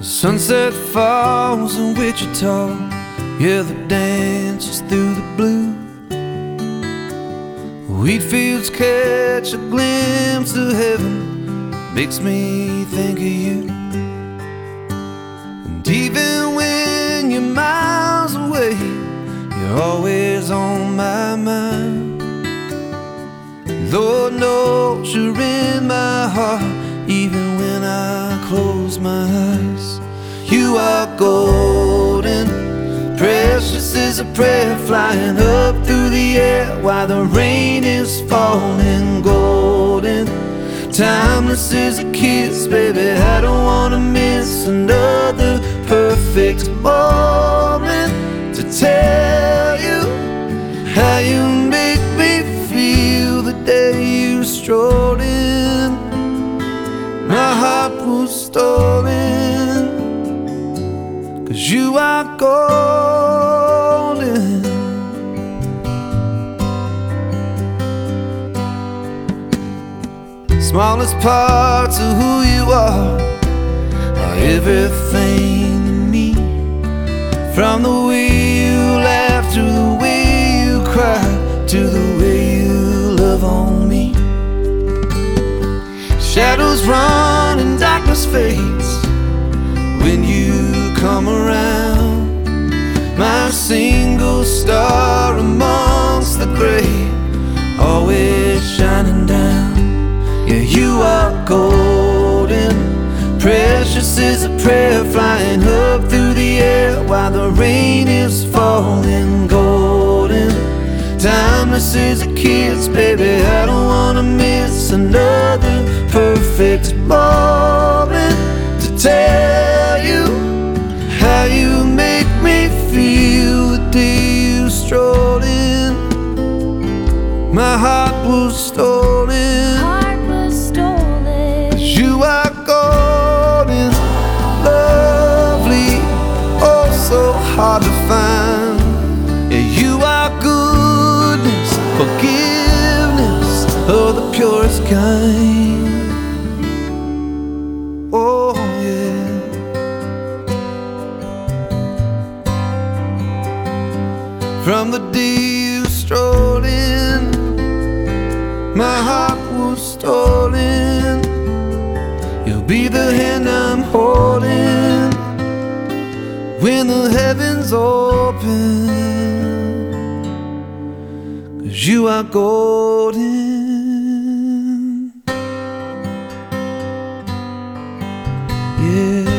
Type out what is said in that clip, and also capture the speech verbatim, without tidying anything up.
sunset falls in Wichita, yeah, the dances through the blue. Wheat fields catch a glimpse of heaven, makes me think of you. And even when you're miles away, you're always on my mind. Lord knows you're in my heart, even when I close my eyes. You are golden, precious as a prayer, flying up through the air while the rain is falling. Golden, timeless as a kiss, baby, I don't wanna miss another perfect moment to tell you how you make me feel the day you strolled in. My heart was stolen, 'cause you are golden. Smallest parts of who you are are everything to me. From the way you laugh to the way you cry, to the way you love on me. Shadows run and darkness fades when you come around. My single star amongst the gray, always shining down. Yeah, you are golden, precious as a prayer, flying up through the air while the rain is falling. Golden, timeless as a kiss, baby, I don't wanna miss another perfect moment to tell you how you make me feel the day you strolled in. My heart was stolen, Heart was stolen. 'cause you are golden, lovely, oh so hard to find. Yeah, you are goodness, forgiveness of the purest kind. Oh yeah. From the day you strolled in, my heart was stolen. You'll be the hand I'm holding when the heavens open, 'cause you are golden. Yeah.